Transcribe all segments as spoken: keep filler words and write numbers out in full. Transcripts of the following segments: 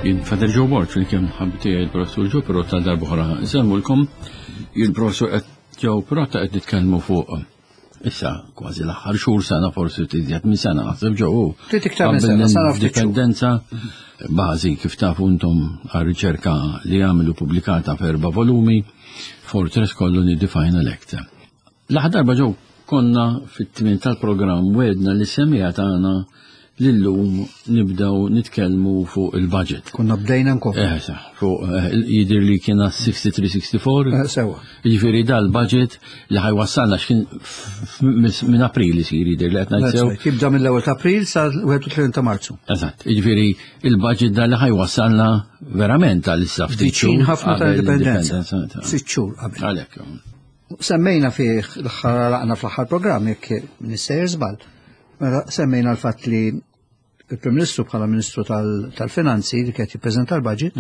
Fadel Joe Bort fil-kem ħabbti il-professur Joe Perrotta darbohra. Nsemulkom il-professur Joe Perrotta qed nitkellmu fuq issa kważi l-aħħar xhur sena forsi tiżjed minn sena naħseb ġew. Trid iktar minn sena sena ftit dipendenza bażi kif tafu intom għar-riċerka li għamilu pubblikata f'erba' volumi Fortress kollu Define Elect. L-aħħar darba ġew konna fit-tmien tal-programm wedna li semija tagħna lillum nibdaw nitkellmu fuq il-budget. Kunna bdejna nkun. Eh, sa, fuq jidir li kiena sixty-three sixty-four. Eh, sewa. Jiġifieri dal-budget li ħajwassalna x'kien minn April isir jidir li qed ngħidsew. Jibda mill-ewwel ta' April sa l-tlenty ta' Marzu. Eżatt. Jiġifieri il-budget da li ħajwassalna verament għal-issa ftit xhur. Viċin ħafna tal-indipendenza. Sitt xhur qabel. Għalhekk. Semmejna fih l-aħħar laqna fl-aħħar programm jekk Minister żball. Mela semmejna l-fatt li il-Prim Ministru bħala Ministru tal-Finanzi li kien jippreżenta l-budget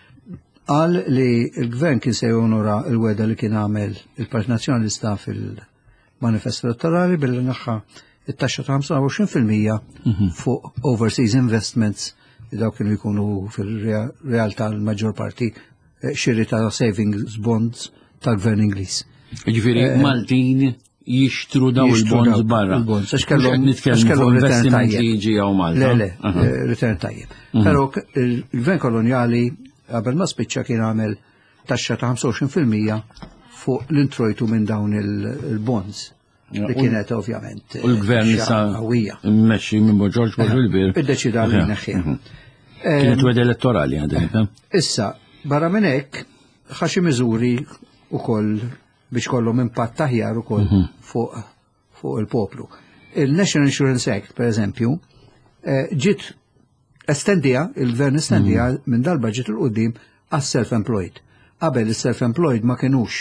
qal li l-Gvern kien se jonora l-weda li kien għamel il-Partit Nazzjonalista fil-Manifest Elettorali billi naħħa it-taxxa ta' ħamsa u għoxrin fil-mija fuq overseas investments li daw kienu jkunu fil-realtà l-maġġor parti xirri ta' savings bonds tal-Gvern Ingliż. Jiġifieri Maltin jixtru daw il-bonds barra. Il-bonds, għax kellhom investiment li jiġi għaw Malta. Le, le, return tajjeb. Però il-Gvern koloniali qabel ma spiċċa kien għamel taxxa ta' ħamsa u għoxrin fil-mija fuq l-introjtu minn dawn il-bonds. Li kienet ovvjament. U l-Gvern issa mmexxi minn George Bush il-bir. Iddeċida li neħħieha. Kienet weda elettorali għadek. Issa, barra minn hekk ħaxi miżuri wkoll biex kollhom impatt aħjar ukoll fuq fuq il-poplu. Il-National Insurance Act, per eżempju, ġiet estendija, il-Gvern estendija minn dal-budget il-qudiem għas-self-employed. Qabel is-self-employed ma kinux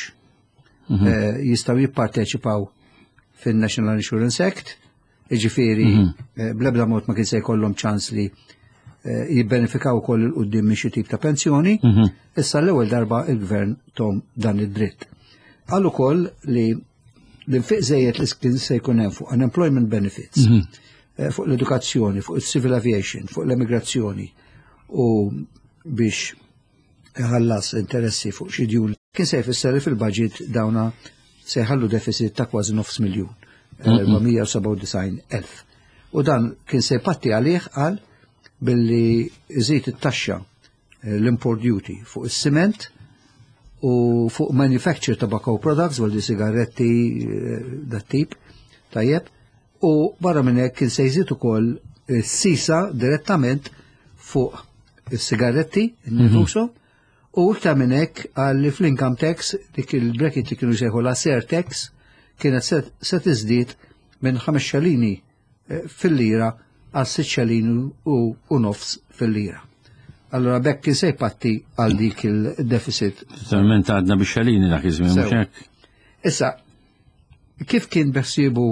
jistgħu jipparteċipaw fin-National Insurance Act, jiġifieri bl-ebda mod ma kien se jkollhom ċans li jibbenefikaw ukoll il-qudiem minn xi tip ta' pensjoni, issa l-ewwel darba il-Gvern tom dan id-dritt. Għallu koll li l-infiq żejjed li kien se jkun hemm fuq unemployment benefits, fuq l-edukazzjoni, fuq il-civil aviation, fuq l-immigrazzjoni u biex ħallas interessi fuq xi djun. Kien se jfisser fil-budget dawna se jħallu deficit ta' kważi nofs miljun, erba'mija u seba' u disgħin elf. U dan kien se patti għalih għal billi iżid it-taxxa l-import duty fuq is-siment u fuq manufactured tobacco products, għal di sigaretti, dat tip, tajjeb, u barra minn hekk kien se jżid ukoll sisa direttament fuq is-sigaretti, nifuso, u iktar minn hekk għal fl-income tax, dik il-bracket li kienu jsejħu la-ser tax, kienet se tiżdied minn ħames xalini fil-lira għal sitt xalini u nofs fil-lira. Allora bekk kien se jpatti għal dik il-deficit. Talment għadna biex xalini dak iż-żmien mhux hekk. Issa, kif kien beħsiebu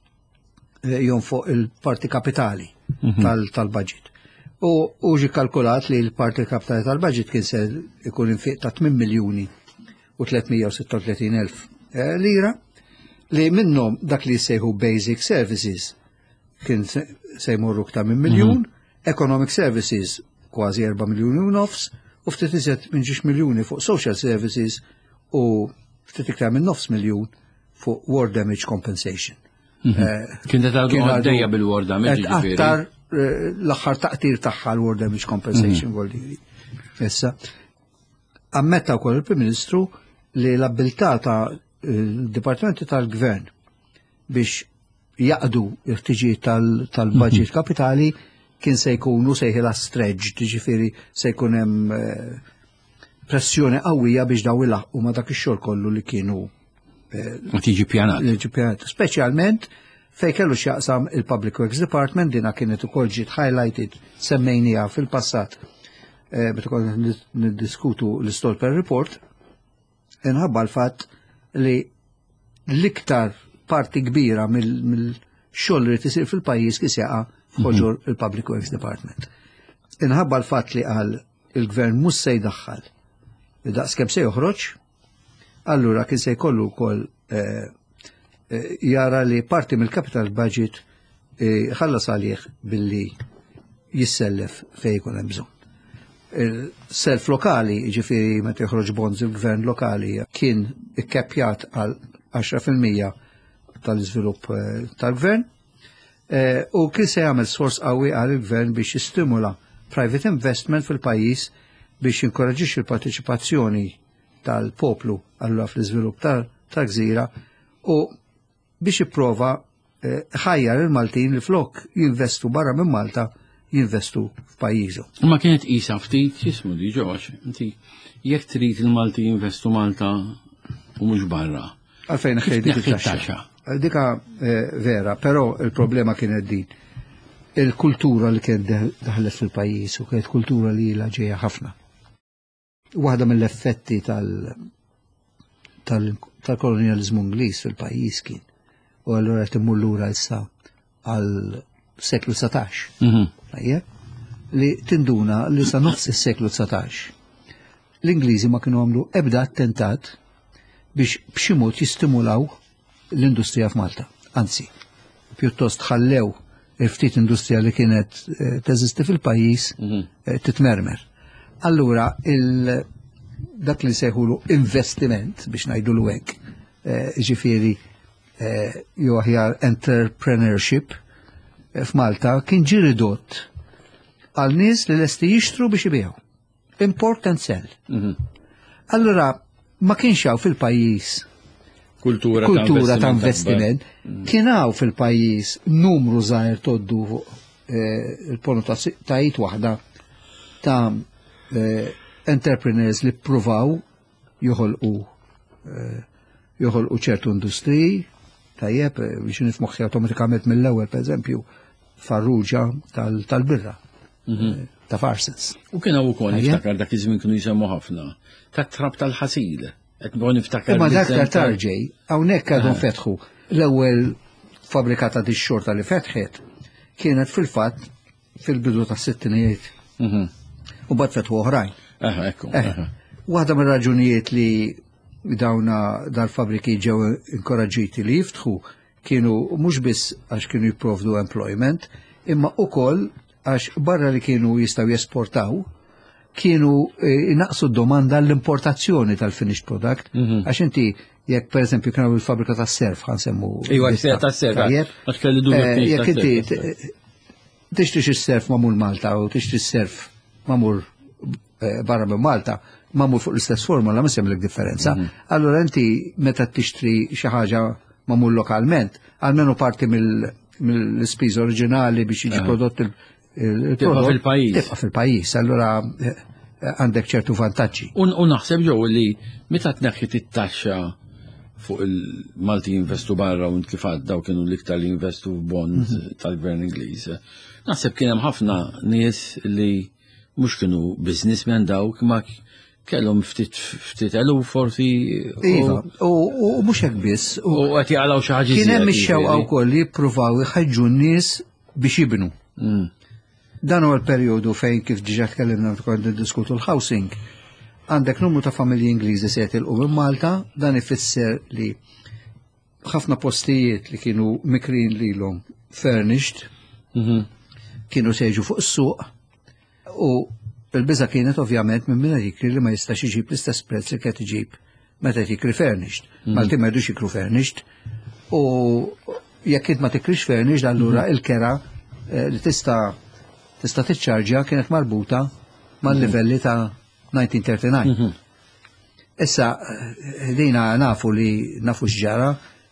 jom fuq il-parti kapitali tal-budget? U ġi kalkulat li l-parti kapitali tal-budget kien se jkun infiq ta' tmien miljuni u tlietmija u sitta u tletin elf lira li minnhom dak li jsejħu basic services kien se jmorru ktar minn miljun, economic services kważi erba' miljuni u nofs, u ftit iżjed minn ġiex miljuni fuq social services u ftit iktar minn nofs miljun fuq war damage compensation. Kien qed għadu għaddejja bil-war damage ġifieri. Aktar l-aħħar taqtir tagħha l-war damage compensation volli. Issa ammetta wkoll il-Prim Ministru li l-abilità ta' il-Dipartimenti tal-Gvern biex jaqdu il-ħtiġijiet tal-budget kapitali kien se jkunu sejħila stretch, ġifieri se jkun hemm pressjoni qawwija biex daw ilaħqu ma dak ix-xogħol kollu li kienu tiġi pjanat. Tiġi pjanat. Speċjalment fejn kellu x'jaqsam il-Public Works Department dina kienet ukoll ġiet highlighted semmejniha fil-passat meta konna niddiskutu l-Stolper Report inħabba l-fatt li l-iktar parti kbira mill-xogħol li tisir fil-pajjiż kien jaqa' ħoġor il-Public Works Department. Inħabba l-fatt li qal il-Gvern mhux se jdaħħal daqskemm se joħroġ, allura kien se jkollu wkoll jara li parti mill-capital budget ħallas għalih billi jissellef fejn jkun hemm bżonn. il-self lokali, ġifiri meta joħroġ bonds il-gvern lokali, kien ikkeppjat għal għaxra fil-mija tal-iżvilupp tal-gvern, u kien se jagħmel sforz qawwi għal il-gvern biex jistimula private investment fil-pajjiż biex jinkoraġġix il-parteċipazzjoni tal-poplu allura fl-iżvilupp tal-gżira u biex jipprova ħajjar il-Maltin li flok jinvestu barra minn Malta jinvestu f'pajjiżu. Ma kienet qisha ftit jismu di ġewx, inti jekk trid il-Malti jinvestu Malta u mhux barra. Għalfejn ħej dik it-taxxa. Dika vera, però il-problema kienet din. Il-kultura li kien daħlet fil-pajjiż u kienet kultura li la ġejja ħafna. Waħda mill-effetti tal-kolonializmu Ingliż fil-pajjiż kien. U allura qed immur lura issa għal seklu satax. Li tinduna li sa nofs is-seklu satax. L-Ingliżi ma kienu għamlu ebda attentat biex b'xi mod jistimulaw l-industrija f'Malta. Anzi, pjuttost ħallew il-ftit industrija li kienet teżisti fil-pajjiż titmermer. Allura, dak li seħulu investiment biex ngħidulu hekk, ġifieri jew aħjar entrepreneurship f'Malta kien ġi ridott għal nies li lesti jixtru biex ibiegħu. Import and sell. Allura ma kienx hawn fil-pajjiż kultura ta' investiment, kien hawn fil-pajjiż numru żgħir toddu il-ponotajiet waħda ta' entrepreneurs li ppruvaw joħolqu joħolqu ċertu industriji tajjeb biex nifmoħħi automatikament mill-ewwel pereżempju Farrugia tal-birra ta' Farsens. U kien hawn ukoll niftakar dak iż-żmien kienu jisemmu ħafna tat-trab tal-ħasil. Qed nbgħu niftakar. Imma dak tarġej hawnhekk għadhom fetħu l-ewwel fabbrika ta' dix-xorta li fetħet kienet fil-fatt fil-bidu tas-sittinijiet. U bad fetħu oħrajn. Aha, ekku. Waħda mir-raġunijiet li dawna dal-fabriki ġew inkoraġġiti li jiftħu kienu mhux biss għax kienu jipprovdu employment, imma ukoll għax barra li kienu jistgħu jesportaw, kienu naqsu d-domanda l-importazzjoni tal-finished product, għax inti jekk pereżempju kienu il-fabrika tas-serf ħansemmu. Iwa, tas-serf. Għax kelli dubju. Jekk inti tixtri x-serf mamul Malta u tixtri x-serf mamul barra minn Malta, mamul fuq l-istess formula ma semlek differenza. Allora inti meta tixtri xi ħaġa mamul lokalment, almenu parti mill-ispiż oriġinali biex jiġi prodott il-prodott. Tibqa' fil-pajjiż. Tibqa' fil-pajjiż, allura għandek ċertu vantaġġi. U naħseb ġew li meta tneħħi it-taxxa fuq il-Malti jinvestu barra u kif daw kienu l-iktar li jinvestu f'bond tal-Gvern Ingliż. Naħseb kien hemm ħafna nies li mhux kienu businessmen dawk ma kellhom ftit ftit elu forsi. Iva, u mhux hekk biss. U qed jaqgħu xi ħaġa. Kien hemm ix-xewqa wkoll li jippruvaw iħeġġu n-nies biex jibnu. Dan huwa l-perjodu fejn kif diġà tkellimna kont niddiskutu l-housing. Għandek numru ta' familji Ingliżi se jitilqu minn Malta, dan ifisser li ħafna postijiet li kienu mikrin lilhom furnished kienu seġu fuq is-suq u il-biża kienet ovvjament minn min jikri li ma jistax iġib l-istess prezz li qed iġib meta jikri furnished. Malti ma jridux jikru furnished u jekk int ma tikrix furnished allura il-kera li tista' tista' tiċċarġja kienet marbuta mal-livelli ta' nineteen thirty-nine. Issa, dina nafu li nafu xġara,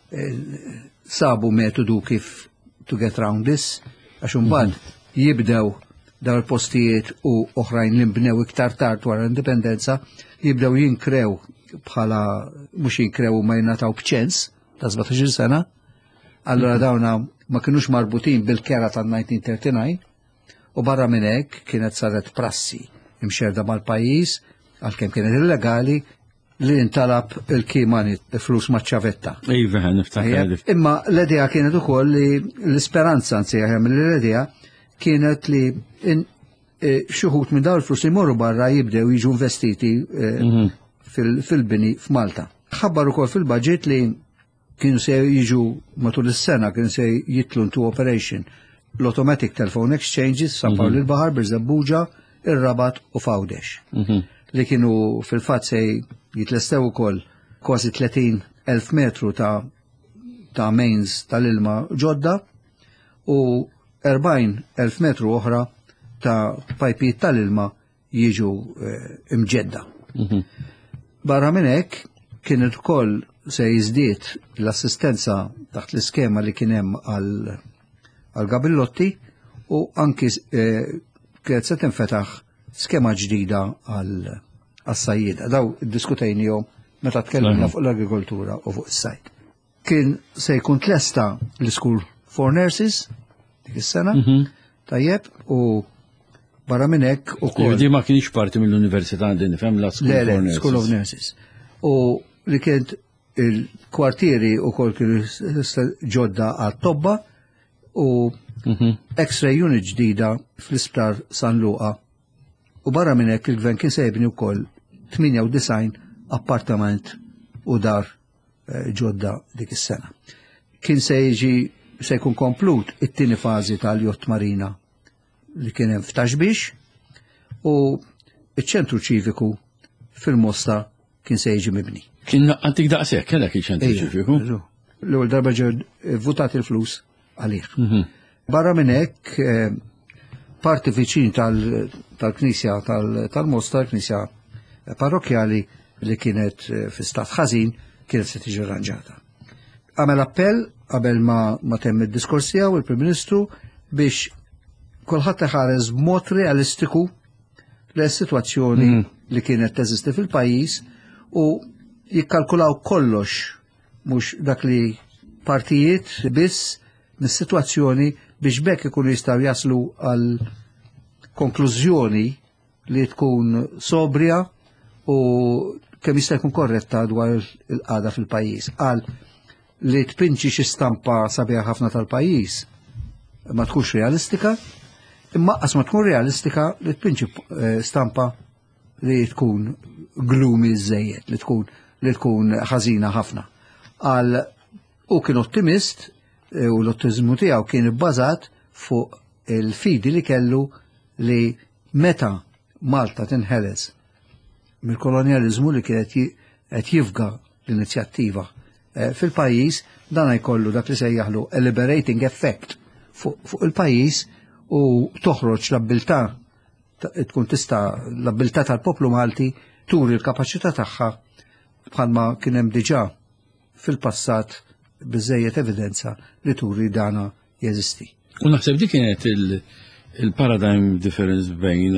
sabu metodu kif to get round this, għax imbagħad jibdew daw il-postijiet u oħrajn li nbnew iktar tard wara l-indipendenza, jibdew jinkrew bħala mhux jinkrew ma jingħataw b'ċens ta' sebgħin sena, allura dawna ma kinux marbutin bil-kera tan-nineteen thirty-nine u barra minn hekk kienet saret prassi imxerda mal-pajjiż għalkemm kienet illegali li intalab il-kimani flus maċċavetta. Iva, niftakar. Imma l-idea kienet ukoll li l-isperanza anzi l-idea kienet li xuħut minn dawn il-flus li morru barra jibdew jiġu investiti fil-bini f'Malta. Ħabbar ukoll fil-budget li kienu se jiġu matul is-sena kienu se jitlu into operation l-automatic telephone exchanges sampaw l-bahar Birzebbuġa, Ir-Rabat u Fawdex. Li kienu fil-fatt se jitlestew ukoll kważi tletin elf metru ta' ta' mains tal-ilma ġodda u erbgħin elf metru oħra ta' pajpijiet tal-ilma jiġu imġedda. Barra minn hekk kienet ukoll se jiżdied l-assistenza taħt l-iskema li kien hemm għal Gabillotti u anki kienet se tinfetaħ skema ġdida għas-sajjieda. Daw iddiskutejnihom meta tkellimna fuq l-agrikoltura u fuq is-sajd. Kien se jkun tlesta l-School for Nurses dik is-sena, tajjeb, u barra minn hekk ukoll. Di ma kienx parti mill-Università din nifhem la School for Nurses. School of Nurses. U li kienet il-kwartieri ukoll kienu ġodda għat-tobba u X-ray unit ġdida fl-Isptar San Luqa. U barra minn hekk il-gvern kien se jibni wkoll tminja u design appartament u dar ġodda dik is-sena. Kien se jiġi se jkun komplut it-tieni fażi tal-Jott Marina li kien hemm f'Taxbix u iċ-ċentru ċiviku fil-Mosta kien se jiġi mibni. Kien naqqantik daqshekk kellek iċ-ċentru ċiviku? L-ewwel darba ġew votat il-flus għalih. Barra minn hekk parti viċin tal-Knisja tal-Mosta, l-Knisja parrokjali li kienet fi stat ħażin kienet se tiġi arranġata. Għamel appell qabel ma ma temm id-diskors tiegħu il-Prim Ministru biex kulħadd iħares b'mod realistiku l-sitwazzjoni li kienet teżisti fil-pajjiż u jikkalkulaw kollox mhux dak li partijiet biss mis-sitwazzjoni biex bekk ikunu jistgħu jaslu għal konklużjoni li tkun sobrja u kemm jista' jkun korretta dwar il-qagħda fil-pajjiż. Qal li tpinċi xi stampa sabiħa ħafna tal-pajjiż ma tkunx realistika, imma qas ma tkun realistika li tpinċi stampa li tkun gloomy żejjed, li tkun li tkun ħażina ħafna. Għal u kien ottimist u l-ottimizmu tiegħu kien ibbażat fuq il-fidi li kellu li meta Malta tinħeles mill-kolonjaliżmu li kienet qed jifga l-inizjattiva fil-pajjiż dan jkollu dak li sejjaħlu a liberating effect fuq il-pajjiż u toħroġ l-abilità tkun tista' l-abilità tal-poplu Malti turi l-kapaċità tagħha bħalma kien hemm diġà fil-passat biżejjed evidenza li turi dana jeżisti. U naħseb dik kienet il-paradigm difference bejn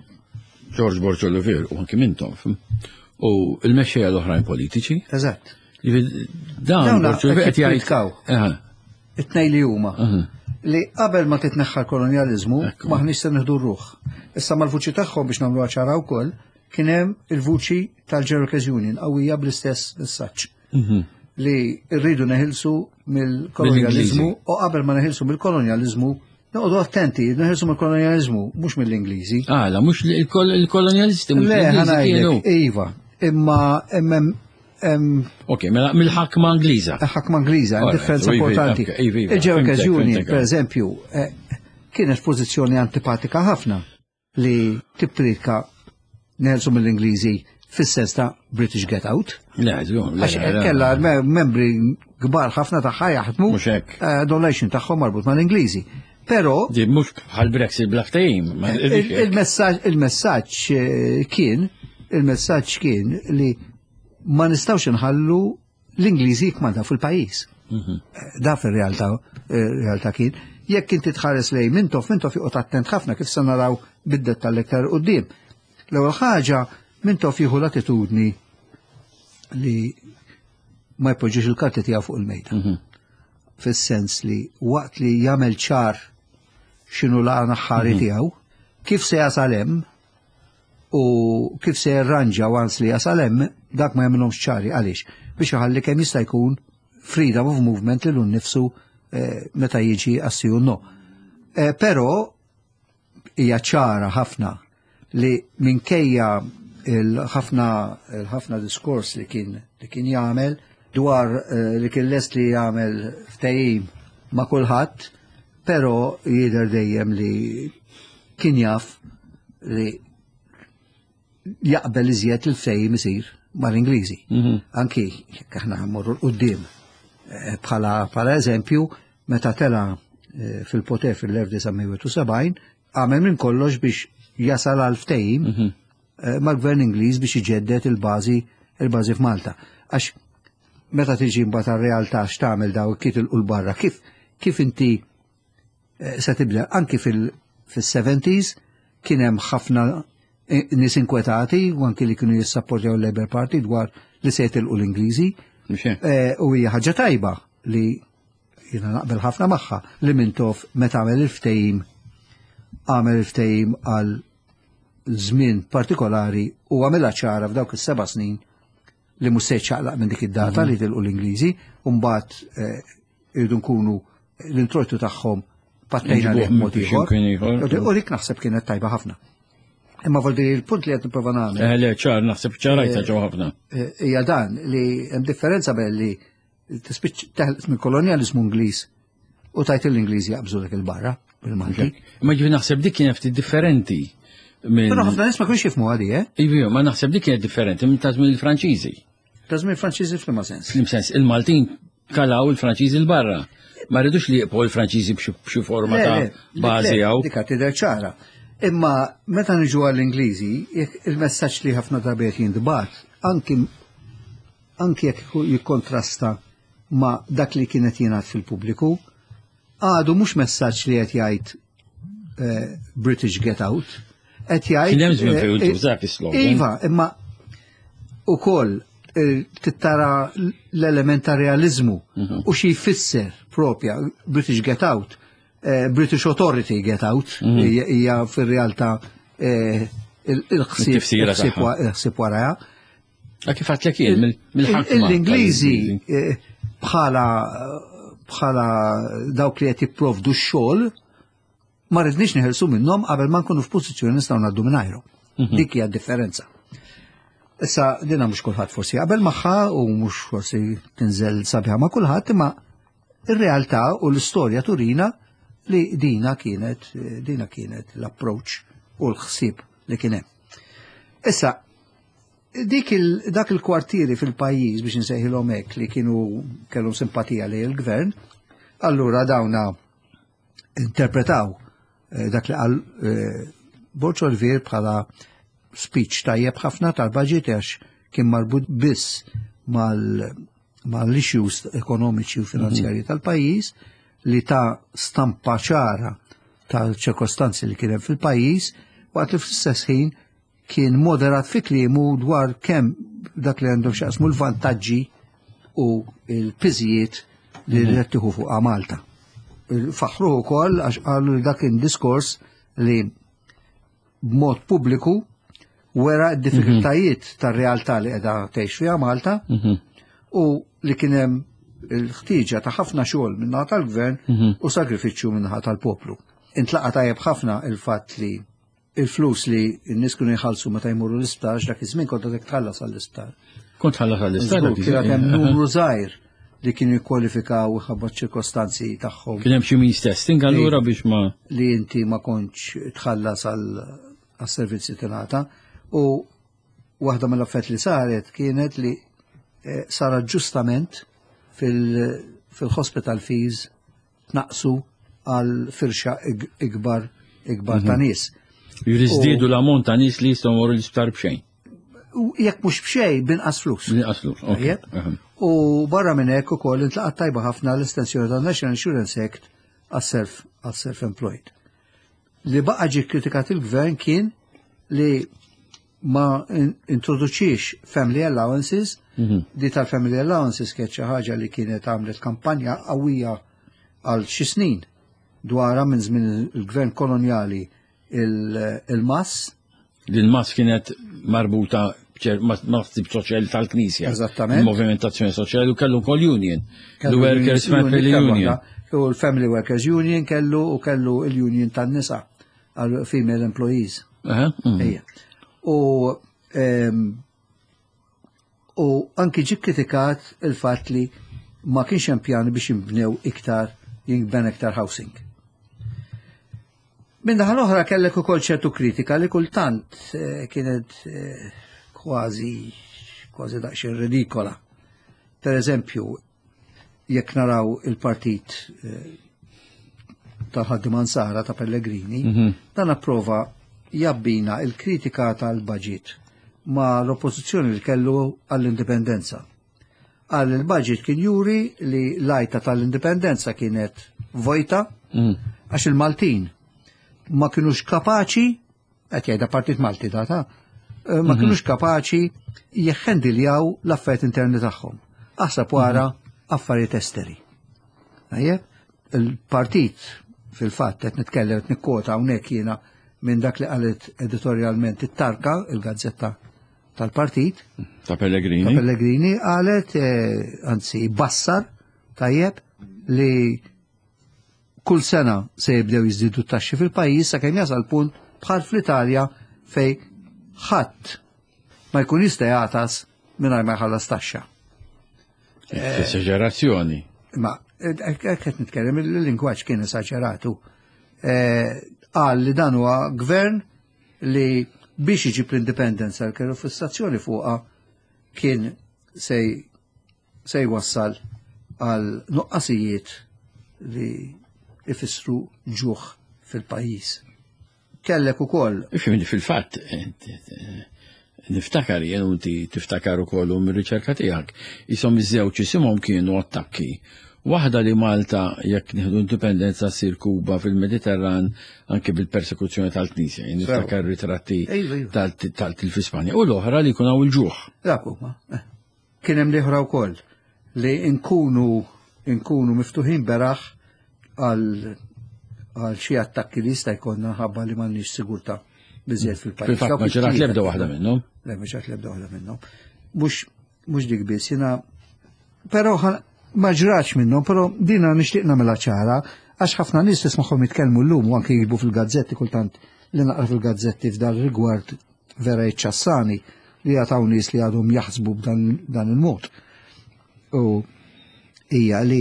George Borg Oliver u anke mintom u l-mexxejja l-oħrajn politiċi. Eżatt. Dawn Borg Oliver qed jgħid it-tnejn li huma li qabel ma titneħħa l-kolonjaliżmu maħniex se nieħdu r-ruħ. Issa mal-vuċi tagħhom biex nagħmluha ċara wkoll kien hemm il-vuċi tal-Cherokee Union qawwija bl-istess messaġġ li rridu neħilsu mill-kolonjaliżmu u qabel ma neħilsu mill-kolonjaliżmu noqogħdu attenti, neħilsu mill-kolonjaliżmu mhux mill-Ingliżi. Ah, la mhux il-kolonjalisti mhux l-Ingliżi kienu. Iva, imma hemm Ok, mela mill-ħakma Ingliża. Ħakma Ingliża, differenza importanti. Il-Cherokee Union, per eżempju, kienet f'pożizzjoni antipatika ħafna li tiptrika neħelsu mill-Ingliżi fis-sens ta' British Get Out. Għax kella membri kbar ħafna tagħha jaħdmu donation tagħhom marbut mal-Ingliżi. Però di mhux bħal-Brexit bl-ftehim. Il-messaġġ kien il-messaġġ kien li ma nistgħux inħallu l-Ingliżi jikmanda fil-pajjiż. Da fir-realtà realtà kien. Jekk inti tħares lej mintof mintof joqgħod attent ħafna kif se naraw biddet tal-iktar quddiem. L-ewwel ħaġa mintof jieħu l-attitudni li ma jpoġġiex il-karti tiegħu fuq il-mejda. Fis-sens li waqt li jagħmel ċar x'inhu l-għana ħari tiegħu, kif se jasal hemm u kif se jarranġa wans li jasal hemm dak ma jagħmilhomx ċari għaliex biex iħalli kemm jista' jkun freedom of movement lil nnifsu meta jiġi assiju no. Però hija ċara ħafna li minkejja il-ħafna il-ħafna diskors li kien li kien jagħmel dwar li kien lest li jagħmel ftehim ma' kulħadd, però jidher dejjem li kien jaf li jaqbel iżjed il-ftehim isir mal-Ingliżi. Anki jekk aħna mmorru l-qudiem. Bħala bħala eżempju, meta tela fil-poter fil-elf tisa' u sebgħin għamel minn kollox biex jasal għal ftehim mal-Gvern Ingliż biex iġeddet il-bażi il-bażi f'Malta. Għax meta tiġi mbagħad ar-realtà x'tagħmel daw kitilqu l-barra, kif kif inti se tibda anki fil-seventies kien hemm ħafna nies inkwetati u anki li kienu jissapportjaw l-Labour Party dwar li se jitilqu l-Ingliżi. U hija ħaġa tajba li jiena naqbel ħafna magħha li Mintoff meta għamel il-ftehim għamel il-ftehim għal żmien partikolari u għamilha ċara f'dawk is-seba' snin li mhux se jċaqlaq minn dik id-data li tilqu l-Ingliżi u mbagħad irridu nkunu l-introjtu tagħhom pattejna li mod ieħor. U dik naħseb kienet tajba ħafna. Imma voldi il-punt li qed nipprova nagħmel. Eh, ċar, naħseb ċarajta ġew ħafna. Hija dan li hemm differenza bejn li tispiċ teħles minn kolonjaliżmu Ingliż u tajt l-Ingliżi jaqbżu dak il-barra bil-Malti. Ma ġifi naħseb dik kienet ftit differenti. Però ħafna nies ma kienx jifhmu għadi, eh? Ivi, ma naħseb dik kienet differenti minn ta' żmien il-Franċiżi. Ta' żmien il-Franċiżi f'liema sens. F'lim sens, il-Maltin kalaw il-Franċiżi l-barra. Ma rridux li jibqgħu il-Franċiżi b'xi forma ta' bażi hawn. Dik tidher ċara. Imma meta niġu għall-Ingliżi, il-messaġġ li ħafna drabiet jindbat, anki anki jekk jikkontrasta ma' dak li kienet jingħad fil-pubbliku, għadu mhux messaġġ li qed jgħid British get out, qed jgħid. Kien hemm żmien fejn tuża fis-slogan. Iva, imma ukoll tittara l-element ta' realiżmu u xi jfisser propja British get out. British Authority get out, hija fir-realtà il-ħsieb waraha. Kif għatlek jien mill-ħakma. L-Ingliżi bħala bħala dawk li qed jipprovdu x-xogħol ma rridniex neħelsu minnhom qabel ma nkunu f'pożizzjoni nistgħu ngħaddu mingħajrhom. Dik hija d-differenza. Issa dinha mhux kulħadd forsi qabel magħha u mhux forsi tinżel sabiħa ma' kulħadd, imma ir-realtà u l-istorja turina li dina kienet dina kienet l-approach u l-ħsieb li kien hemm. Issa dik il dak il-kwartieri fil-pajjiż biex insejħilhom hekk li kienu kellhom simpatija li l-gvern, allura dawna interpretaw dak li qal Bolsover bħala speech tajjeb ħafna tal-baġit għax kien marbut biss mal-issues ekonomiċi u finanzjarji tal-pajjiż li ta' stampa ċara tal-ċirkostanzi li kien hemm fil-pajjiż waqt li fl-istess ħin kien moderat fi kliemu dwar kemm dak li għandhom xaqsmu l-vantaġġi u l-piżijiet li qed tieħu fuqha Malta. Faħru wkoll għax qalu li dak kien diskors li b'mod pubbliku wera d-diffikultajiet tar-realtà li qiegħda tgħix fiha Malta u li kien hemm il-ħtieġa ta' ħafna xogħol min-naħa tal-gvern u sagrifiċċju min-naħa tal-poplu. Intlaqa tajjeb ħafna il-fatt li il-flus li n-nies kienu jħallsu meta jmorru l-isptar dak iż-żmien kont qed tħallas għall-isptar. Kont tħallas għall-isptar. Kien hemm numru żgħir li kienu jikkwalifikaw ħabba ċirkostanzi tagħhom. Kien hemm xi means testing allura biex ma li inti ma kontx tħallas għall-servizzi tingħata u waħda mill-affett li saret kienet li sar aġġustament fil-hospital fees naqsu għal firxa ikbar ikbar ta' nies. Jiżdiedu l-ammont ta' nies li jistgħu jmorru l-isptar b'xejn. Jekk mhux b'xejn binqas flus. Binqas flus, okej. U barra minn hekk ukoll intlaqat tajba ħafna l-estensjoni tan-National Insurance Act għas-self għas-self-employed. Li baqa' ġie kritikat il-gvern kien li ma introduċiex family allowances, di tal-family allowances kienet xi ħaġa li kienet għamlet kampanja qawwija għal xi snin dwarha minn żmien il-gvern kolonjali il-mass. Il-mass kienet marbuta mal-ħsieb soċjali tal-Knisja. Eżattament. Il-movimentazzjoni soċjali u kellu wkoll union. Il-Workers Family Union. U l-Family Workers Union kellu u kellu il-Union tan-nisa għal female employees. U u anki ġi kritikat il-fatt li ma kienx hemm pjani biex jinbnew iktar jinbnew iktar housing. Minn daħal oħra kellek ukoll ċertu kritika li kultant kienet kważi kważi daqsxejn ridikola. Per eżempju, jekk naraw il-partit ta' ħaddiman Sara ta' Pellegrini, dan approva jabbina il-kritika tal-budget ma' l-oppożizzjoni li kellu għall-indipendenza. Għal il-budget kien juri li l-ajta tal-indipendenza kienet vojta għax il-Maltin ma kienux kapaċi, qed jgħidha Partit Malti data, ma kienux kapaċi jeħħendiljaw l-affarijiet interni tagħhom. Aħseb wara affarijiet esteri. Tajjeb, il-partit fil-fatt qed nitkellem qed nikkota hawnhekk jiena minn dak li qalet editorjalment it-Tarka, il-gazzetta tal-partit. Ta' Pellegrini. Ta' Pellegrini qalet, anzi, bassar, tajjeb, li kull sena se jibdew jiżdiedu t-taxxi fil-pajjiż sakemm jasal punt bħal fl-Italja fej ħadd ma jkun jista' jagħtas mingħajr ma jħallas taxxa. Esaġerazzjoni. Ma qed nitkellem il-lingwaġġ kien esaġeratu. Qal li dan huwa gvern li biex iġib l-indipendenza l kellu fissazzjoni fuqha kien se jwassal għal nuqqasijiet li ifissru ġuħ fil-pajjiż. Kellek ukoll. Fil-fatt, niftakar jien inti tiftakar ukoll mir-riċerka tiegħek. Isom iż-żewġ isimhom kienu attakki. Waħda li Malta jekk nieħdu indipendenza ssir Kuba fil-Mediterran anke bil-persekuzzjoni tal-Knisja. Niftakar ritratti tal-til fi Spanja. U l-oħra li jkun hawn il-ġuħ. Dak huma. Kien hemm l-oħra wkoll li nkunu nkunu miftuħin beraħ għal xi attakki li jista' jkollna ħabba li m'għandniex sigurtà biżjed fil-pajjiż. Fil-fatt ma ġrat l-ebda waħda minnhom. Le ma ġrat l-ebda waħda minnhom. Mhux mhux dik biss jiena però ma ġratx minnhom, però dina nixtieq nagħmilha ċara għax ħafna nies tismagħhom jitkellmu llum u anke jiġbu fil-gazzetti kultant li naqra fil-gazzetti f'dan rigward vera ċassani li jagħtaw nies li għadhom jaħsbu b'dan il-mod. U hija li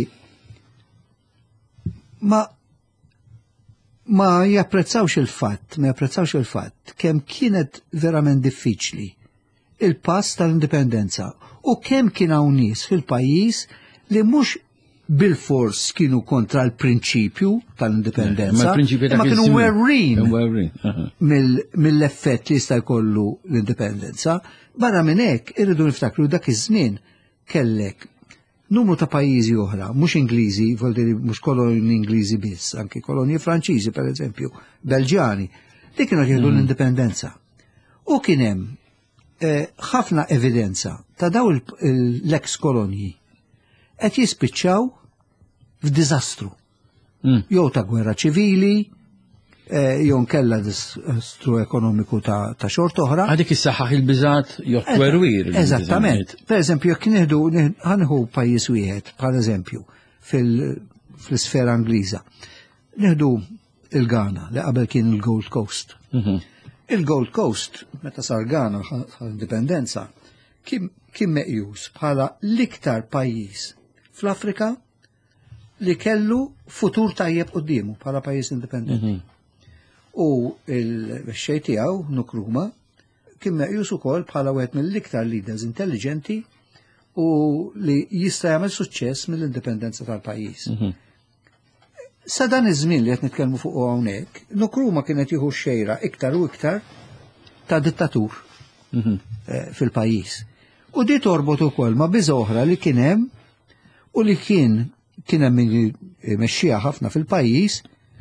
ma ma japprezzawx il-fatt, ma japprezzawx il-fatt kemm kienet verament diffiċli il-pass tal-indipendenza u kemm kien hawn nies fil-pajjiż li mhux bil-fors kienu kontra l-prinċipju tal-indipendenza, ma kienu werrin mill-effett li jista' jkollu l-indipendenza. Barra minn hekk irridu niftakru dak iż-żmien kellek numru ta' pajjiżi oħra, mhux Ingliżi, mhux kolonji Ingliżi biss, anke kolonji Franċiżi pereżempju, Belġjani, li kienu jieħdu l-indipendenza. U kien hemm ħafna evidenza ta' daw l-eks kolonji qed jispiċċaw f'diżastru. Jew ta' gwerra ċivili, jew nkella diżastru ekonomiku ta' xort oħra. Għadik issaħħaħ il-biżgħat jew twerwir. Eżattament. Pereżempju jekk nieħdu ħanħu pajjiż wieħed, bħal-eżempju, fl-isfera Angliża. Nieħdu il-Ghana li qabel kien il-Gold Coast. Il-Gold Coast, meta sar Ghana għall-indipendenza, kien meqjus bħala l-iktar pajjiż fl-Afrika li kellu futur tajjeb qudiemu bħala pajjiż indipendenti. U il-xej tiegħu Nkrumah kien meqjus ukoll bħala wieħed mill-iktar leaders intelligenti u li jista' jagħmel suċċess mill-indipendenza tal-pajjiż. Sa dan iż-żmien li qed nitkellmu fuq hawnhekk, Nkrumah kienet jieħu xejra iktar u iktar ta' dittatur fil-pajjiż. U di torbot ukoll ma' biża oħra li kien hemm u li kien kien hemm mexxija ħafna fil-pajjiż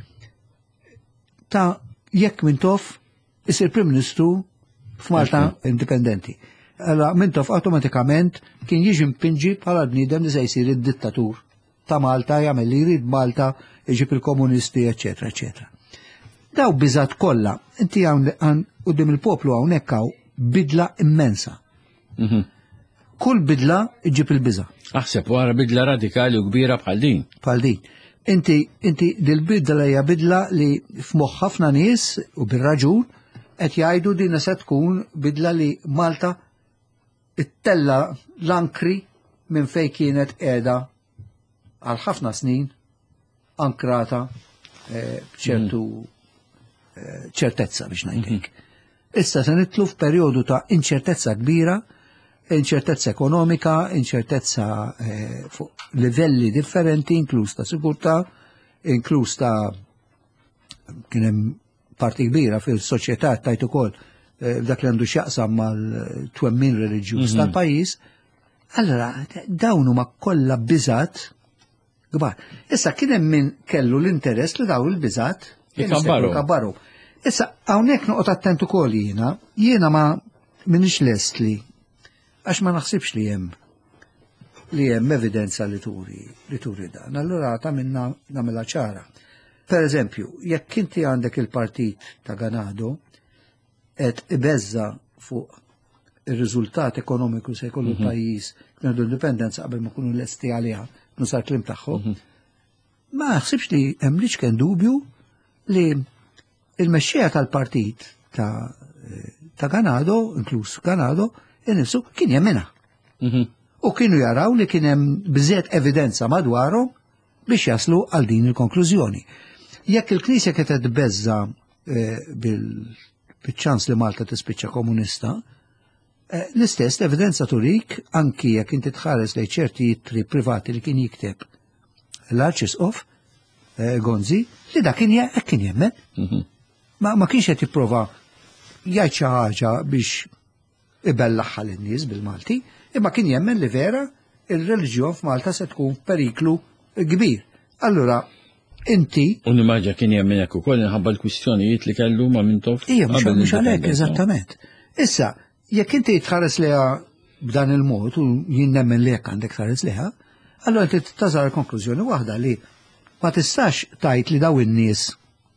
ta' jekk Mintoff isir Prim Ministru f'Malta indipendenti. Allora Mintoff awtomatikament kien jiġi mpinġi bħala bniedem li se jsir id-dittatur ta' Malta, jagħmel li jrid Malta, iġib il-komunisti, eċetera, eċetera. Daw biżgħat kollha, inti hawn quddiem il-poplu hawnhekk hawn bidla immensa. Kull bidla iġib il-biża'. Aħseb wara bidla radikali u kbira bħal din. Bħal din. Inti, inti dil-bidla hija bidla li f'moħħ ħafna nies u bir-raġun qed jgħidu din se tkun bidla li Malta ittella l-ankri minn fejn kienet qiegħda għal ħafna snin ankrata b'ċertu ċertezza biex ngħidlek. Issa se nitlu f'perjodu ta' inċertezza kbira, inċertezza ekonomika, inċertezza fuq livelli differenti, inkluż ta' sigurtà, inkluż ta' kien hemm parti kbira fil-soċjetà tajt ukoll dak li għandu x'jaqsam mal-twemmin reliġjuż tal-pajjiż. Allora, dawn huma kollha biżgħat kbar. Issa kien hemm min kellu l-interess li dawn il-biżgħat ikabbaru. Issa hawnhekk noqgħod attent ukoll jiena, jiena ma minix lest li għax ma naħsibx li hemm li hemm evidenza li turi li turi dan. Allura ta' minna nagħmilha ċara. Per eżempju, jekk inti għandek il-partit ta' Ganado qed ibeżza fuq ir-riżultat ekonomiku se jkollu l-pajjiż għandu indipendenza qabel ma kunu lesti għaliha nusar klim tagħhom, ma naħsibx li hemm liġ kien dubju li il-mexxejja tal-partit ta' ta' Ganado, inkluż Ganado, innifsu kien jemminha. U kienu jaraw li kien hemm biżżejjed evidenza madwarhom biex jaslu għal din il-konklużjoni. Jekk il-Knisja kienet tbeżza bil-ċans li Malta tispiċċa komunista, l-istess evidenza turik anki jekk inti tħares lejn ċerti jittri privati li kien jikteb l-Arċisqof Gonzi li dak kien hekk kien jemmen. Ma kienx qed jipprova jgħid xi ħaġa biex ibellaħħa lin-nies bil-Malti, imma kien jemmen li vera il-reliġjon f'Malta se tkun periklu kbir. Allura inti U nimmaġa kien jemmen hekk ukoll inħabba l-kwistjonijiet li kellu ma' mintof. Ija mhux għalhekk eżattament. Issa, jekk inti tħares leha b'dan il-mod u jien nemmen li jekk għandek tħares leha, allura inti tażar konklużjoni waħda li ma tistax tajt li daw in-nies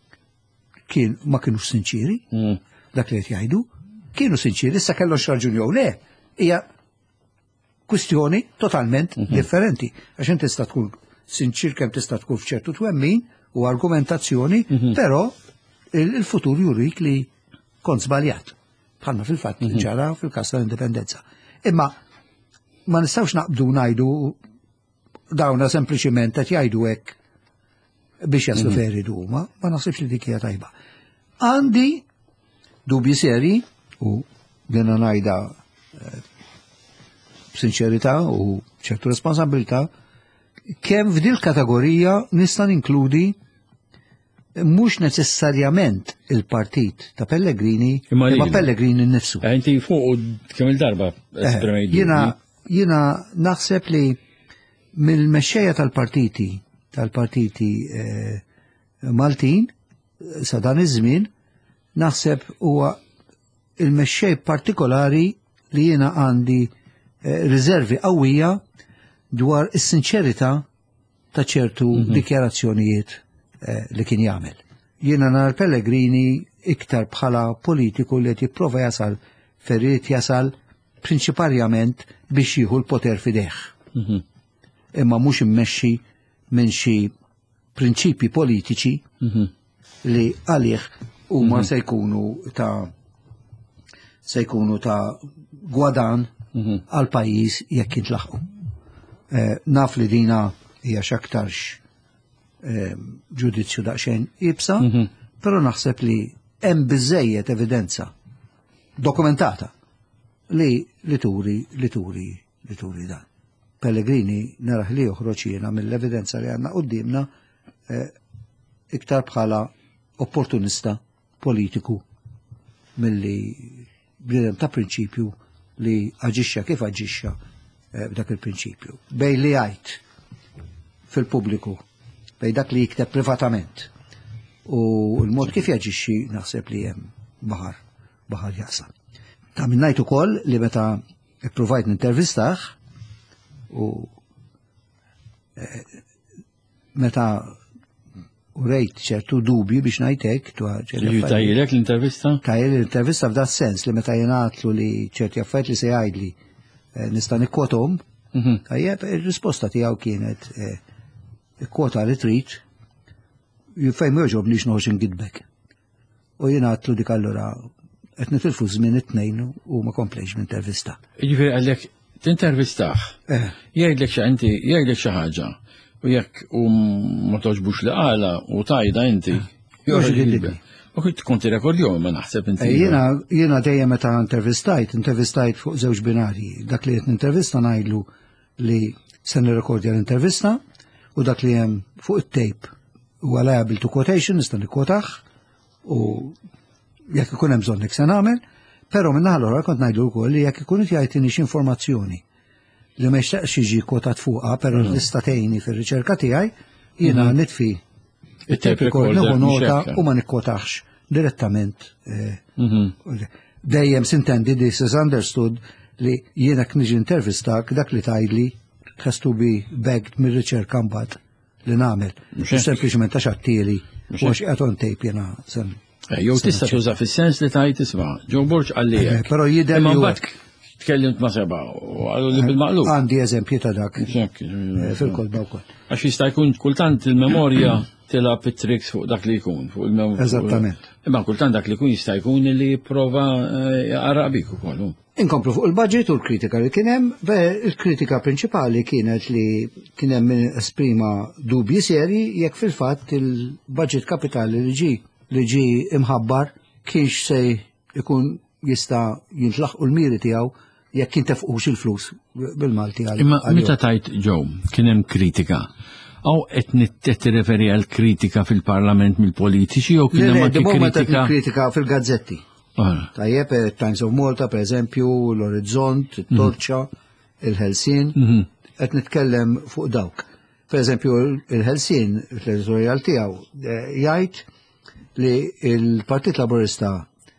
kien ma kienux sinċiri, dak li qed jgħidu, kienu sinċiri, issa kellhom raġuni jew le, hija kwistjoni totalment differenti. Għax inti tista' tkun sinċir kemm tista' tkun f'ċertu twemmin u argumentazzjoni, però il-futur jurik li kont żbaljat. Bħalma fil-fatt ġara fil-każ tal-indipendenza. Imma ma nistgħux naqbdu ngħidu dawna sempliċiment qed jgħidu hekk biex jaslu veri huma, ma naħsibx li dik hija tajba. Għandi dubji seri u dina ngħidha b'sinċerità u ċertu responsabilità kemm f'dil kategorija nista' ninkludi mhux neċessarjament il-partit ta' Pellegrini imma Pellegrini nnifsu. Inti fuq kemm il-darba esprimejt. Jiena jiena naħseb li mill-mexxejja tal-partiti tal-partiti Maltin sa dan iż-żmien naħseb huwa il-mexxej partikolari li jiena għandi riservi qawwija dwar is-sinċerità ta' ċertu dikjarazzjonijiet li kien jagħmel. Jiena nar Pellegrini iktar bħala politiku li qed jipprova jasal ferriet jasal prinċipalment biex jieħu l-poter fidejh. Imma mhux immexxi minn xi prinċipji politiċi li għalih huma se jkunu ta' se jkunu ta' gwadan għal pajjiż jekk jintlaħqu. Naf li dina hija x'aktarx ġudizzju daqsxejn ibsa, però naħseb li hemm biżżejjed evidenza dokumentata li li turi li turi li turi dan. Pellegrini naraħ li joħroġ jiena mill-evidenza li għandna qudiemna iktar bħala opportunista politiku milli bniedem ta' prinċipju li aġixxa kif aġixxa b'dak il-prinċipju. Bej li jgħid fil-pubbliku, bej dak li jikteb privatament. U l-mod kif jaġixxi naħseb li hemm baħar baħar jaqsam. Ta' minn ngħid ukoll li meta ippruvajt nintervistaħ u meta urejt ċertu dubju biex ngħidlek dwar tajjilek l-intervista? Tajjel l-intervista f'dat sens li meta jingħatlu li ċerti affarijiet li se jgħidli nista' nikkwotom, tajjeb ir-risposta tiegħu kienet ikkwota li trid fejn ma jogħġobniex noħroġ ingidbek. U jien għatlu dik allura qed nitilfu żmien it-tnejn u ma komplejx b'intervista. Jiġifieri għalek tintervistaħ. Jgħidlek xi inti jgħidlek xi ħaġa u jekk u ma toġbux li qala u tajda inti. U U kont konti rekordjom ma naħseb inti. Jiena jiena dejjem meta intervistajt, intervistajt fuq żewġ binarji. Dak li qed nintervista ngħidlu li se nirrekordja l-intervista u dak li hemm fuq it-tape huwa liable to quotation nista' nikkwotah u jekk ikun hemm bżonn se nagħmel, però minn naħa l-oħra kont ngħidlu wkoll li jekk ikun qed jgħidini xi informazzjoni li ma jixtaqx jiġi kwotat fuqha però tista' tgħinni fir-riċerka tiegħi, jiena nitfi it-tape recorder nieħu nota u ma nikkwotax direttament. Dejjem sintendi this is understood li jiena kniġi intervistak dak li tgħidli has to be bagged mir-riċerka mbagħad li nagħmel. Sempliċement għax għattieli u għax qed on tape jiena sem. Jew tista' tuża fis-sens li tgħid isma' Joe Borg għallijek. Però jidher li tkellimt ma' seba' u għallu li bil-maqlub. Għandi eżempji ta' dak fil-kolba wkoll. Għax jista' jkun kultant il-memorja tilab it-tricks fuq dak li jkun, fuq il-memorja. Eżattament. Imma kultant dak li jkun jista' jkun li jipprova jaqra bik ukoll. Inkomplu fuq il-budget u l-kritika li kien hemm, il-kritika prinċipali kienet li kien hemm min esprima dubji seri jekk fil-fatt il-budget kapitali li ġi li ġi imħabbar kienx se jkun jista' jintlaħqu l-miri tiegħu jekk jintefqux il-flus bil-Malti għal. Imma meta tajt ġew kien hemm kritika. Aw qed nittet referi għal kritika fil-Parlament mill-politiċi jew kien hemm kritika kritika fil-gazzetti. Tajjeb, Times of Malta, per eżempju, l-Orizzont, il-Torċa, il-Helsin, qed nitkellem fuq dawk. Per eżempju, il-Helsin, l-editorial tiegħu, jgħid li il-Partit Laburista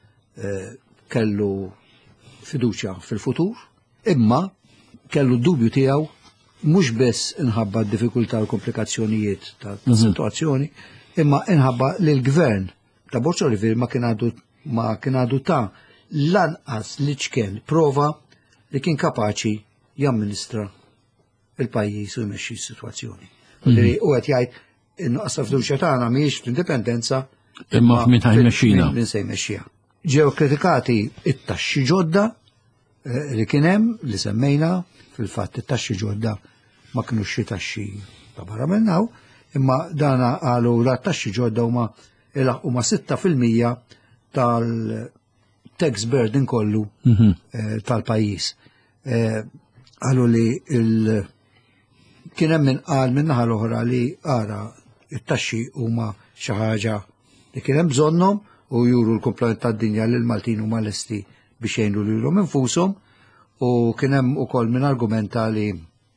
kellu fiduċja fil-futur, imma kellu dubju tiegħu mhux biss inħabba d-diffikultà u l-komplikazzjonijiet ta' situazzjoni, imma inħabba li l-gvern ta' Borċa Olivier ma kien għadu ma kien għadu ta' lanqas li ċkel prova li kien kapaċi jamministra il-pajjiż u jmexxi s-sitwazzjoni. Li u qed jgħid innuqqas fiduċja tagħna mhijiex fl-indipendenza imma f'min ħajmexxina. Min se jmexxiha. Ġew kritikati it-taxxi ġodda li kien hemm li semmejna fil-fatt it-taxxi ġodda ma kinux xi taxxi ta' barra minnaw, imma dana qalu la taxxi ġodda huma huma sitta fil-mija tal-tax burden kollu tal-pajjiż. Qalu li kien hemm min qal min naħa l-oħra li ara it-taxxi huma xi ħaġa li kien hemm bżonnhom u juru l-komplement tad-dinja li l-Maltin huma lesti biex jgħinu lilhom infushom u kien hemm ukoll min argumenta li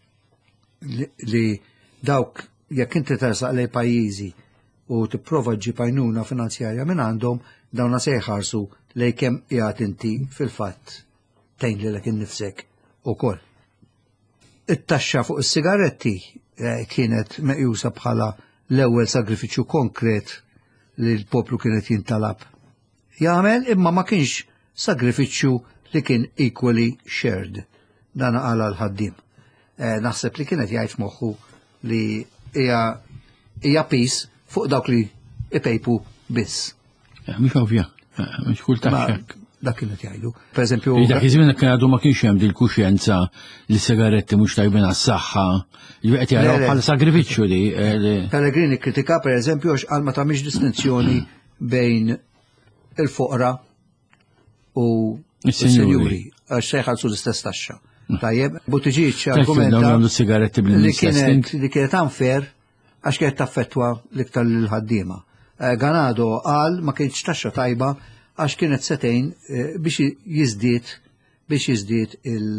li dawk jekk inti tersaq lej pajjiżi u tipprova ġġib għajnuna finanzjarja minn għandhom dawna se jħarsu lej kemm qiegħed inti fil-fatt tgħin lilek innifsek ukoll. It-taxxa fuq is-sigaretti kienet meqjusa bħala l-ewwel sagrifiċċju konkret li l-poplu kienet jintalab jagħmel imma ma kienx sagrifiċċju li kien equally shared. Dan qala l-ħaddiem. Naħseb li kienet jgħid f'moħħu li hija hija peace fuq dawk li ipejpu biss. Mhux ovvja, mhux kull taxxa. Dak kienet jgħidu. Pereżempju. Dak iż-żmien kien għadu ma kienx hemm din kuxjenza li sigaretti mhux tajbin għas-saħħa, li qed jaraw bħala sagrifiċċju li. Pellegrini kritika pereżempju għax qal ma tagħmilx distinzjoni bejn il-foqra u s-senjuri għax se jħallsu l-istess taxxa. Tajjeb, Buttigieg argumenta li kienet li kienet unfair għax kienet taffettwa l-iktar l-ħaddiema. Ganado qal ma kienx taxxa tajba għax kienet setejn biex jizdiet biex jizdiet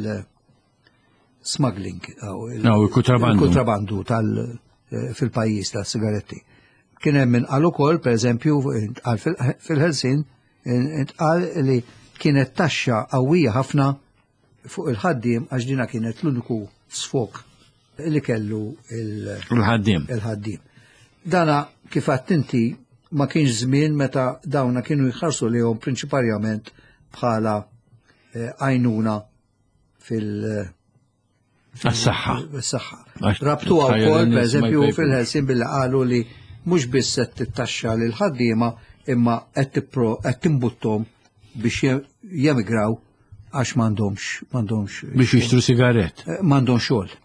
il-smuggling il-kontrabandu tal fil-pajjiż ta' sigaretti. Kien hemm min qal ukoll pereżempju fil-Helsin qal li kienet taxxa qawwija ħafna fuq il-ħaddiem għax dina kienet l-uniku sfok li kellu il-ħaddiem. Il-ħaddiem. Dana kif għadt inti ma kienx żmien meta dawna kienu jħarsu lihom prinċipalment bħala għajnuna fil- Għas-saħħa. Saħħa. Rabtu wkoll pereżempju fil-Helsin billi qalu li mhux biss qed tittaxxa lil ħaddiema imma qed timbuttom biex jemigraw għax m'għandhomx m'għandhomx biex jixtru sigarett. M'għandhomx xogħol.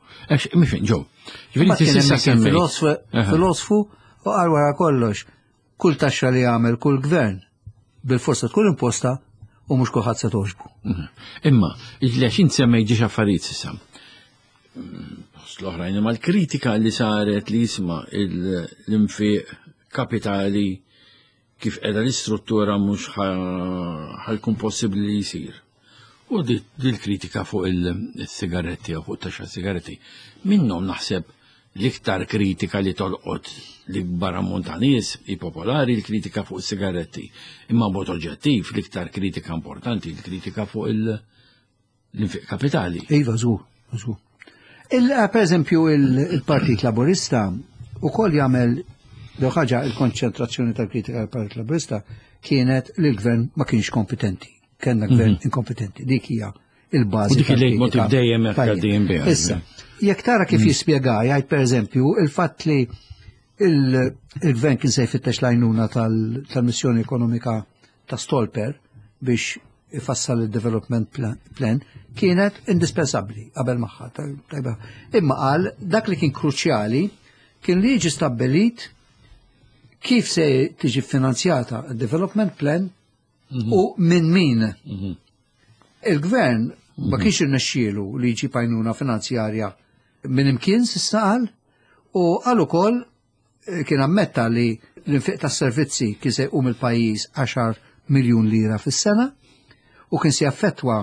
Mifin, ġew. Filosofu u qal wara kollox kull taxxa li jagħmel kull gvern bil-forsa tkun imposta u mhux kulħadd se toġbu. Imma, lex inti semmejt affarijiet issa. L-oħrajn imma l-kritika li saret li jisma' l-infiq kapitali kif qiegħda l-istruttura mhux ħajkun possibbli li jsir. U di l-kritika fuq il-sigaretti u fuq taxxa sigaretti. Minnhom naħseb l-iktar kritika li tolqot l-ikbar ammont ta' nies i popolari l-kritika fuq is-sigaretti. Imma mod oġġettiv l-iktar kritika importanti l-kritika fuq l-infiq kapitali. Iva, żgur, żgur. Per eżempju il-Partit Laburista ukoll jagħmel l ħaġa il-konċentrazzjoni tal-kritika tal-Partit Laburista kienet li l-gvern ma kienx kompetenti. Kenna gvern inkompetenti. Dik hija il-bażi. U dik il-lejtmotiv dejjem dejjem biha. Issa, jekk tara kif jispjega jgħid pereżempju il-fatt li il-gvern kien se jfittex l-għajnuna tal-missjoni ekonomika ta' Stolper biex ifassal il-development plan kienet indispensabbli qabel magħha. Imma qal dak li kien kruċjali kien li jiġi stabbilit kif se tiġi finanzjata il-development plan u minn min. Il-gvern ma kienx irnexxielu li jiġi għajnuna finanzjarja minn imkien s'issa qal u qal ukoll kien ammetta li l-infiq tas-servizzi kien se jqum il-pajjiż għaxar miljun lira fis-sena u kien se jaffettwa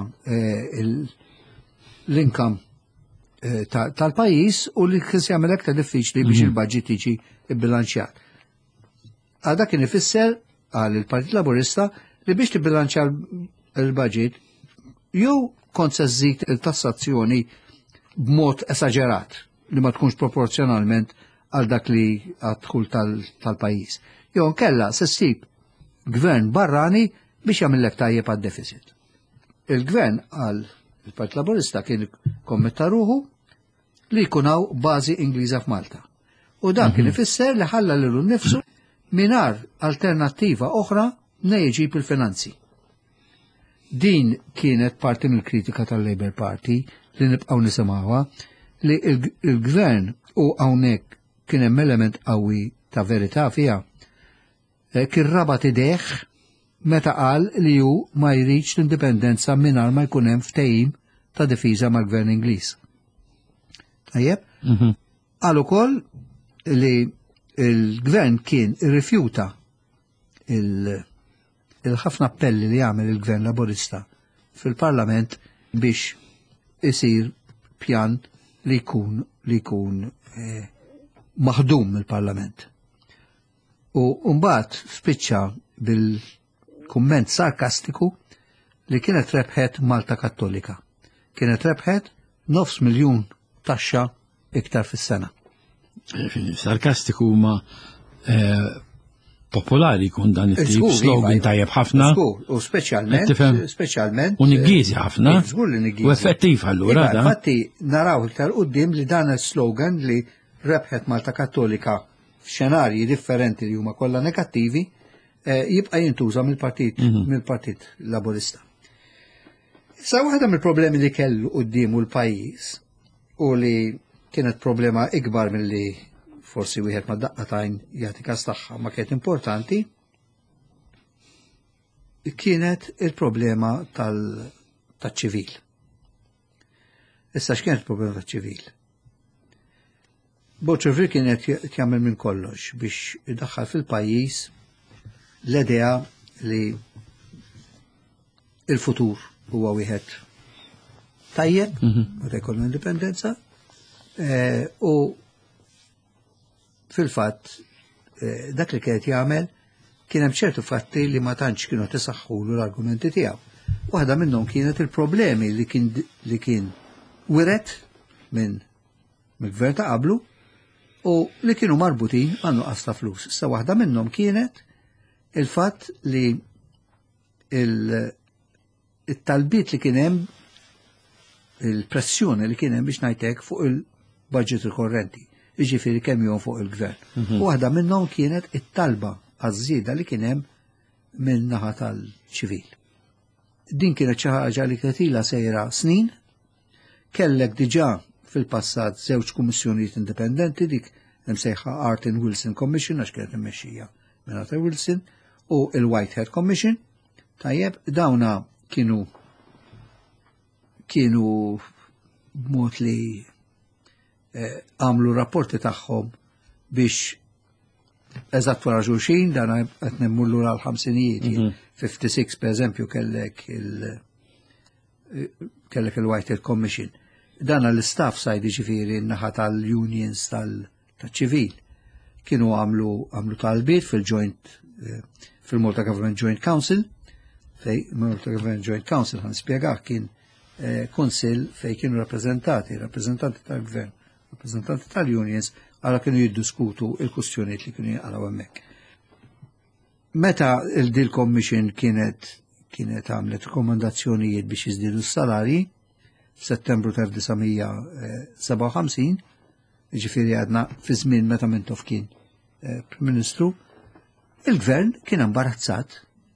l-income tal-pajjiż u li kien se jagħmel aktar diffiċli biex il-budget jiġi bbilanċjat. Għada kien ifisser għal il-Partit Laburista li biex tibbilanċja l-budget jew kont se żżid il-tassazzjoni b'mod esaġerat li ma tkunx proporzjonalment għal dak li għadħul tal-pajjiż. Jew nkella se ssib gvern barrani biex jagħmellek tajjeb għad-deficit. Il-gvern għal il-Partit Laburista kien kommetta ruħu li jkunaw bażi Ingliża f'Malta. U dan kien ifisser li ħalla lilu nnifsu mingħajr alternattiva oħra nejġib il-finanzi. Din kienet parti mill-kritika tal-Labour Party li nibqgħu nisimgħuha li il-gvern u hawnhekk kien hemm element qawwi ta' verità fiha kien rabat idejh meta qal li hu ma jridx l-indipendenza mingħajr ma jkun hemm ftehim ta' difiża mal-Gvern Ingliż. Tajjeb? Qal ukoll li il-gvern kien irrifjuta il-ħafna appelli li jagħmel il-gvern Laburista fil-Parlament biex isir pjan li jkun li jkun eh, maħdum mill-Parlament. U mbagħad spiċċa bil-kumment sarkastiku li kienet rebħet Malta Kattolika. Kienet rebħet nofs miljun taxxa iktar fis-sena. Sarkastiku ma popolari kun dan it-tip slogan tajjeb ħafna. U speċjalment speċjalment u niggiżi ħafna. U effettiv allura da. Infatti naraw iktar quddiem li dan is-slogan li rebħet Malta Kattolika f'xenarji differenti li huma kollha negattivi jibqa' jintuża mill-Partit mill-Partit Laburista. Sa waħda mill-problemi li kellu qudiemu l-pajjiż u li kienet problema ikbar milli forsi wieħed ma' daqqatajn jagħti każ tagħha ma kienet importanti kienet il-problema tal-ċivil. Issa x'kienet il-problema tal-ċivil? Boċevri kienet jagħmel minn kollox biex idaħħal fil-pajjiż l-idea li il-futur huwa wieħed tajjeb, meta jkollna indipendenza, u fil-fatt dak li kienet jagħmel kien hemm ċertu fatti li ma tantx kienu tisaħħulu l-argumenti tiegħu. Waħda minnhom kienet il-problemi li kien li kien wiret minn mill-gvern ta' qablu u li kienu marbutin ma' nuqqas ta' flus. Issa waħda minnhom kienet il-fatt li il-talbiet li kien hemm il-pressjoni li kien hemm biex ngħidlek fuq il-budget rikorrenti, jiġifieri kemm jom fuq il-gvern. U waħda minnhom kienet it-talba għaż-żieda li kien hemm minn naħa tal-ċivil. Din kienet xi ħaġa li kienet ilha sejra snin, kellek diġà fil-passat żewġ kummissjonijiet indipendenti dik msejħa Art and Wilson Commission għax kienet immexxija Senator Wilson, u il-Whitehead Commission, tajjeb, dawna kienu kienu mod li għamlu rapporti tagħhom biex eżatt wara xulxin, dan qed nemmullu għal ħamsinijiet. fifty-six per eżempju kellek il kellek il-Whitehead Commission. Dan l-istaff sajdi ġifieri n-naħa tal-unions tal-ċivil kienu għamlu għamlu talbiet fil-joint fil-Malta Government Joint Council, fej Malta Government Joint Council għan spiegħak kien konsil fej kienu rappresentati, rappresentanti tal-gvern, rappresentanti tal-unions, għala kienu jiddiskutu il-kustjoniet li kienu għalaw emmek. Meta il-Dil Commission kienet kienet għamlet rekomendazzjonijiet biex jizdidu s-salari, f'Settembru ta' nineteen seventy-five, ġifiri għadna fi żmien meta Mintoff kien Prim Ministru, il-gvern kien imbarazzat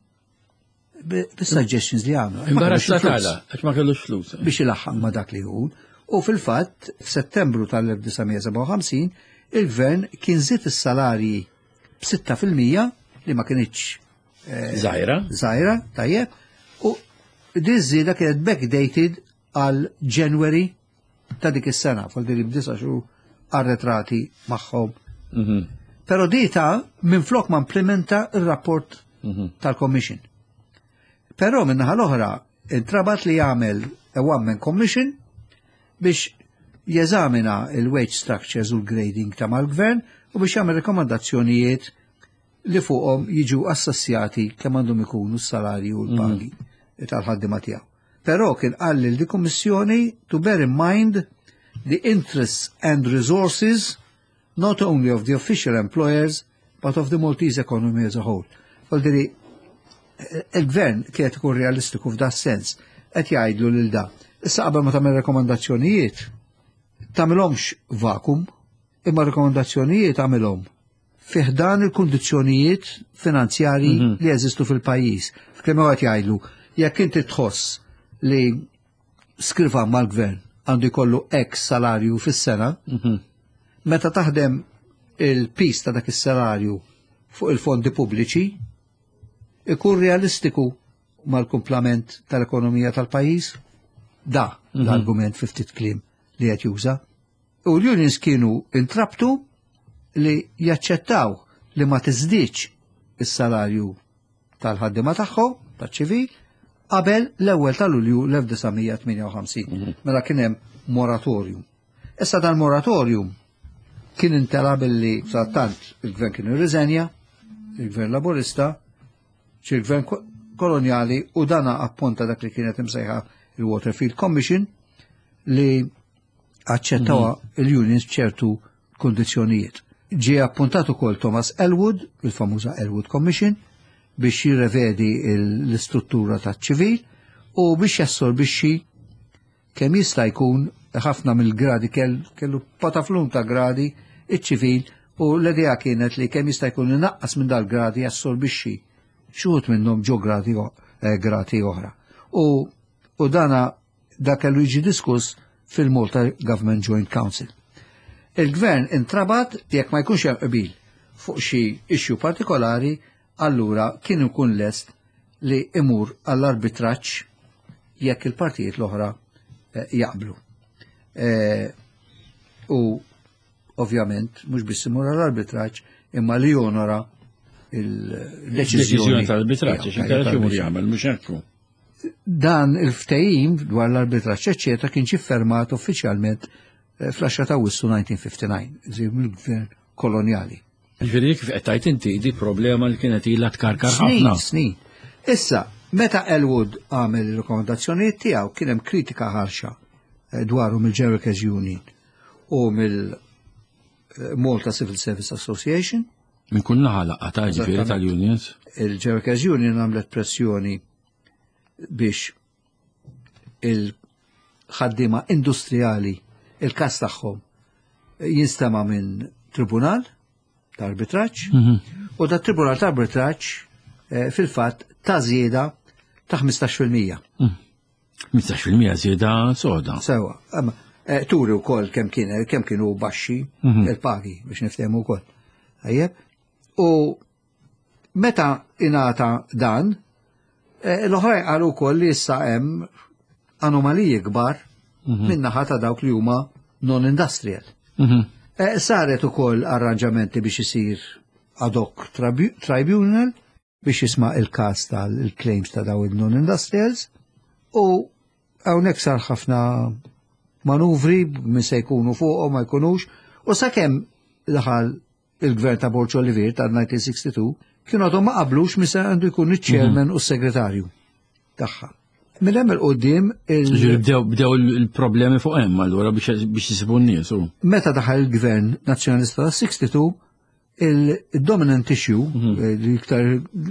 bis-suggestions li għamlu. Imbarazzat għala, għax ma kellux flus. Biex ilaħħam ma dak li hu. U fil-fatt, f'Settembru tal-nineteen seventy-five, il-gvern kien żied is-salarji b'sitta fil-mija li ma kienitx Zajra. Zajra, tajjeb. U di żieda kienet backdated għal January ta' dik is-sena, fal diri b'disa xhur arretrati magħhom. Pero dita minn flok ma implementa il-rapport tal-Commission. Pero minnaħa l-oħra, intrabat li jagħmel a one-man commission biex jeżamina il-wage structures u l-grading ta' mal-gvern u biex jagħmel rekomandazzjonijiet li fuqhom jiġu assassjati kemm għandhom ikunu s-salarji u l-pagi tal-ħaddiema tiegħu. Però kien qal lil di kummissjoni to bear in mind the interests and resources not only of the official employers, but of the Maltese economy as a whole. Għaldiri, il-gvern kienet ikun realistiku f'da sens, qed jgħidlu lil da. Issa qabel ma tagħmel rekomandazzjonijiet, tagħmilhomx vakum, imma rekomandazzjonijiet tagħmilhom fih dan il-kundizzjonijiet finanzjarji li jeżistu fil-pajjiż. Kemm qed jgħidlu, jekk inti tħoss li skriva mal-gvern għandu jkollu X salarju fis-sena, meta taħdem il-pis ta' dak is-salarju fuq il-fondi pubbliċi, ikun realistiku mal-kumplament tal-ekonomija tal-pajjiż? Da l-argument fi ftit kliem li qed juża. U l-unions kienu intrabtu li jaċċettaw li ma tiżdiedx is-salarju tal-ħaddiema tagħhom, taċ-ċivil, qabel l-ewwel ta' Lulju l-nineteen eighty-five, mela kien hemm moratorium. Issa dal-moratorium kien intela billi sa tant il-gvern kien irriżenja, il-gvern laburista, xi gvern koloniali u dana appunta dak li kienet imsejħa il-Waterfield Commission li aċċettawa il-unions ċertu kondizzjonijiet. Ġie appuntat ukoll Thomas Elwood, il-famuża Elwood Commission, biex jirrevedi l-istruttura taċ-ċivil u biex jassorbixxi kemm jista' jkun ħafna mill-gradi kellu pataflum ta' gradi iċ-ċivil u l-idea kienet li kemm jista' jkun inaqqas minn dal-gradi jassorbixxi xuħut minnhom ġo gradi gradi oħra. U u dana da kellu jiġi diskuss fil-Malta Government Joint Council. Il-gvern intrabat jekk ma jkunx hemm qbil fuq xi issue partikolari, allura kien ikun lest li imur għall-arbitraġġ jekk il-partijiet l-oħra jaqblu. U ovvjament mhux biss imur għall-arbitraġġ imma li jonora il-deċiżjoni tal-arbitraġġ xi kellha jmur jagħmel mhux hekk. Dan il-ftehim dwar l-arbitraġġ eċċetera kien ġie fermat uffiċjalment fl-għaxra ta' Wissu nineteen fifty-nine, żir mill-gvern kolonjali. Ġifieri kif qed tgħid inti di problema li kienet ilha tkarkar ħafna. Snin, snin. Issa, meta Elwood għamel ir-rekomendazzjonijiet tiegħu kien hemm kritika ħarxa dwaru mill-Jericho's Union u mill-Malta Civil Service Association. Min kun naħa ta' ġifieri tal-unions? Il-Jericho's Union għamlet pressjoni biex il-ħaddiema industrijali il-każ tagħhom jinstema' minn tribunal ta' arbitraġġ u da' tribunal ta' arbitraġġ fil-fatt ta' żieda ta' ħmistax fil-mija. ħmistax fil-mija żieda soda. Sewa, turi wkoll kemm kien kemm kienu baxxi il-pagi biex niftehmu wkoll. Tajjeb, u meta ingħata dan, l-oħrajn qalu wkoll li issa hemm anomaliji kbar min-naħa ta' dawk li huma non-industrial. Saret ukoll arranġamenti biex isir ad hoc tribunal biex jisma' il-każ tal-claims ta' daw il-non-industrials u hawnhekk sar ħafna manuvri min se jkunu fuqhom ma jkunux u sakemm daħal il-gvern ta' Borġ Olivier tal-nineteen sixty-two kienu għadhom ma qablux misa għandu jkun iċ-chairman u s-segretarju tagħha. Minn hemm il-qudiem bdew il-problemi fuq hemm allura biex jisibu n-nies. Meta daħal il-gvern nazzjonalista ta' sixty-two il-dominant issue li iktar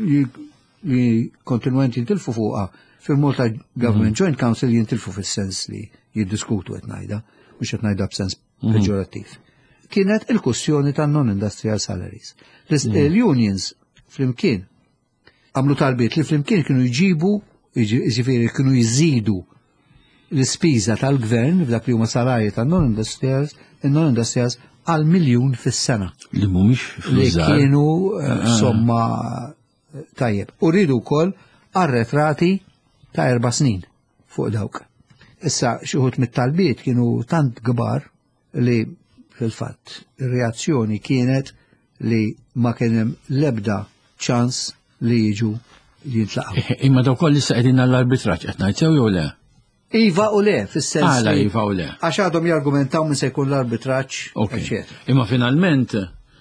li kontinwenti jintilfu fuqha fil-Malta Government Joint Council jintilfu fis-sens li jiddiskutu qed ngħidha, mhux qed ngħidha b'sens peġorattiv. Kienet il-kussjoni ta' non-industrial salaries. L-unions flimkien għamlu talbiet li flimkien kienu jġibu, jiġifieri kienu jżidu l-ispiża tal-gvern f'dak li huma salarji ta' non-industrials, non-industrials għal miljun fis-sena. Li mhumiex li kienu somma tajjeb. U rridu wkoll arretrati ta' erba' snin fuq dawk. Issa xi wħud mit-talbiet kienu tant kbar li fil-fatt ir-reazzjoni kienet li ma kien hemm l-ebda ċans li jiġu jintlaqgħu. Imma daw koll issa qegħdin għall-arbitraġġ qed ngħid sew jew le? Iva u le, fis-sens. Għala iva u le. Għax għadhom jargumentaw minn se jkun l-arbitraġġ. Imma finalment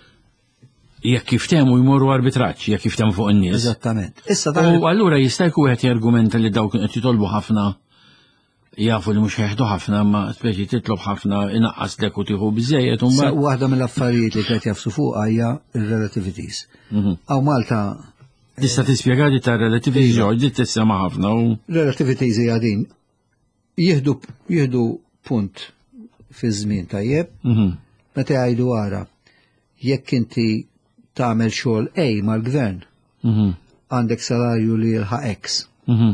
jekk jiftehmu jmorru arbitraġġ, jekk jiftehmu fuq in-nies. Eżattament. U allura jista' jkun qed jargumenta li dawk qed jitolbu ħafna jafu li mhux ħeħdu ħafna ma speċi titlob ħafna inaqqas lek u tieħu biżejjed u mbagħad. Waħda mill-affarijiet li qed jafsu fuqha hija r-relativities. Aw Malta tista' tispjegadi ta' relativities ġorġi tissema ħafna u. Relativities hija din jieħdu jieħdu punt fi żmien tajjeb meta jgħidu ara jekk inti tagħmel xogħol A mal-gvern għandek salarju li jilħaq X.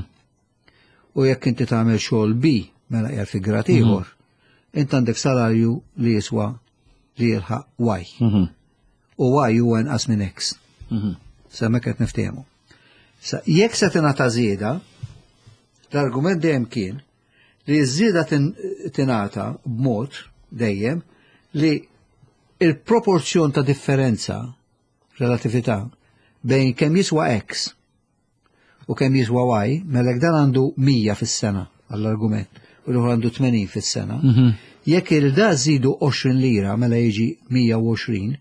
U jekk inti tagħmel xogħol B mela qiegħed fi grad ieħor, int għandek salarju li jiswa li jilħaq Y. U Y huwa inqas minn X. Sa hemmhekk qed niftehmu. Sa jekk se tingħata żieda, l-argument dejjem kien li ż-żieda tingħata b'mod dejjem li il-proporzjon ta' differenza relatività bejn kemm jiswa X u kemm jiswa Y, mellek dan għandu mija fis-sena għall-argument, u l għandu tmenin fis-sena. Jekk il-da żidu għoxrin lira mela jiġi mija u għoxrin,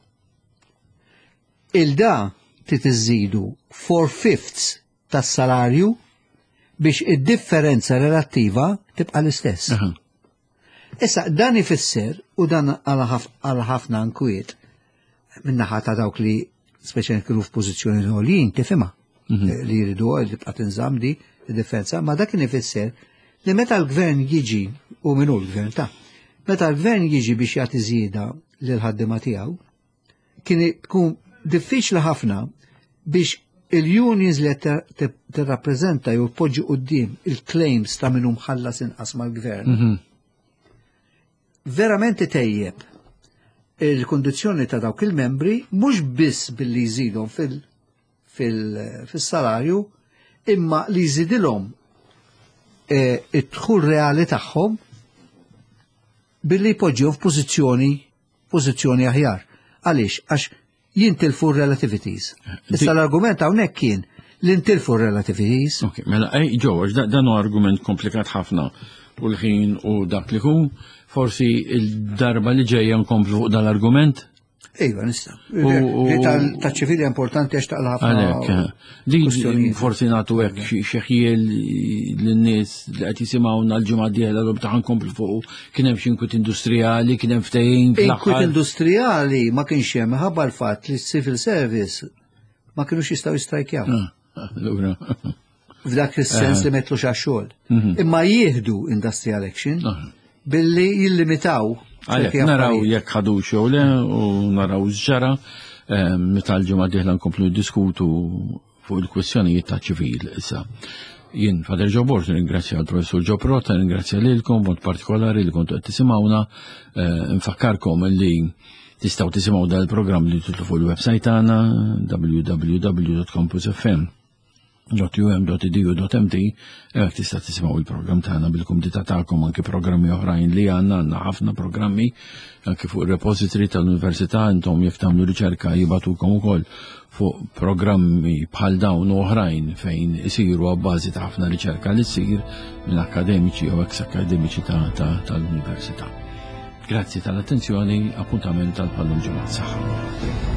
il-da titiżidu four fifths tas-salarju biex id-differenza relattiva tibqa' l-istess. Issa dan ifisser u dan għal ħafna nkwiet min-naħa ta' dawk li speċjalment kienu f'pożizzjoni għolin tifhimha li jridu li tibqa' tinżamm di id-differenza, ma dak ifisser li meta l-gvern jiġi u minnu l-gvern ta' meta l-gvern jiġi biex jagħti żieda lil ħaddiema tiegħu kien tkun diffiċli ħafna biex il-unions li tirrappreżenta jew tpoġġi quddiem il-claims ta' minnu mħallas inqas mal-gvern. Verament itejjeb il-kondizzjoni ta' dawk il-membri mhux biss billi jżidhom fil- fil-salarju imma li jżidilhom id-dħul reali tagħhom billi jpoġġihom f'pożizzjoni pożizzjoni aħjar. Għaliex? Għax jintilfu relativities. Issa l-argument hawnhekk kien li ntilfu relativities. Ok, mela ej George, dan hu argument komplikat ħafna u l-ħin u dak li hu forsi il-darba li ġejja nkomplu fuq dal-argument. Iva, nista. Ta' ċivili importanti għax taqla ħafna. Di forsi nagħtu hekk xeħjiel lin-nies li qed jisimgħuna l-ġimgħa d-dieħla l taħ nkomplu fuq kien hemm xi inkwiet industrijali, kien hemm ftehim fl-aħħar. Inkwiet industrijali ma kienx hemm ħabba l-fatt li s-civil service ma kienux jistgħu jistrajkjaw. Allura. F'dak is-sens li metlux għax-xogħol. Imma jieħdu industrial action billi jillimitaw. Għalek, naraw jekk ħadu xogħol u naraw ġara meta l-ġimgħa d-dieħla nkomplu diskutu fuq il-kwestjonijiet ta' ċivil issa. Jien Fader Joe Borġ ringrazzja l-Professur Joe Prota, ringrazzja lilkom mod partikolari li kontu qed tisimgħuna, nfakkarkom li Tistgħu tisimgħu dal programm li titlu fuq il-website tagħna w w w dot campus f m dot u m dot e d u dot m t hekk tista' tisimgħu il-programm tagħna bil-kumdita tagħkom anke programmi oħrajn li għandna għandna ħafna programmi anke fuq ir-repository tal-Università intom jekk tagħmlu riċerka jibatukom ukoll fuq programmi bħal dawn oħrajn fejn isiru għabbażi ta' ħafna riċerka li ssir minn akademiċi u ex akademiċi tal-Università. Grazzi tal-attenzjoni, appuntament tal-pallum ġimgħa saħħa.